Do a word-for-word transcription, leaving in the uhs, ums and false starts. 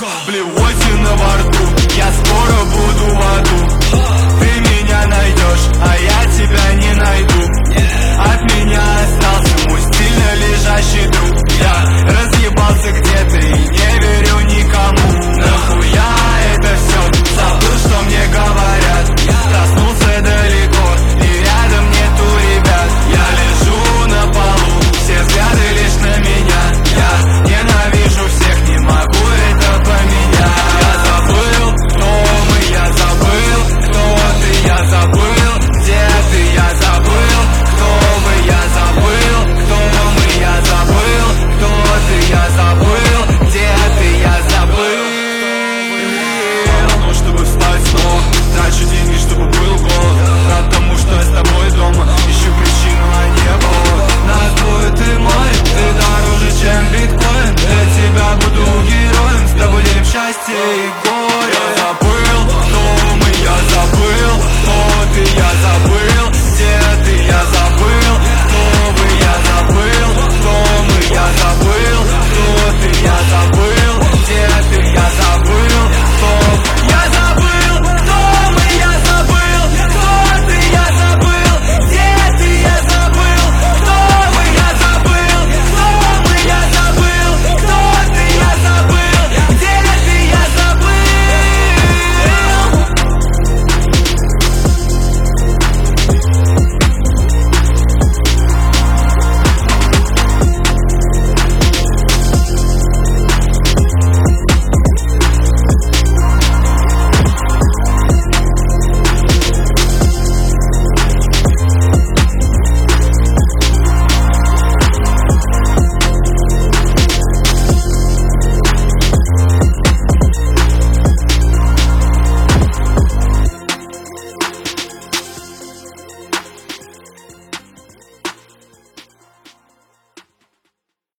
блевотина во рту. Я скоро буду в аду. Ты меня найдешь, а я тебя не найду. От меня остался мой стильно лежащий друг. Я разъебался где-то и не верю никому. Нахуя это все? Забыл, что мне говорят. Проснулся далеко и рядом нету ребят. Я лежу на полу, все взгляды лишь на меня. Я ненавижу всех, не могу это поменять. Я забыл, кто мы, я забыл, кто ты, я забыл, где ты, я забыл, кто мы, я забыл, кто мы, я забыл, кто ты, я забыл, где ты, я забыл. Ну, чтобы встать снова, трачу деньги, чтобы был голод. Рад тому, что я с тобой дома, ищу причину, а не повод. Нас двое, ты мой, ты дороже, чем биткоин. Для тебя буду героем, с тобой делим счастье и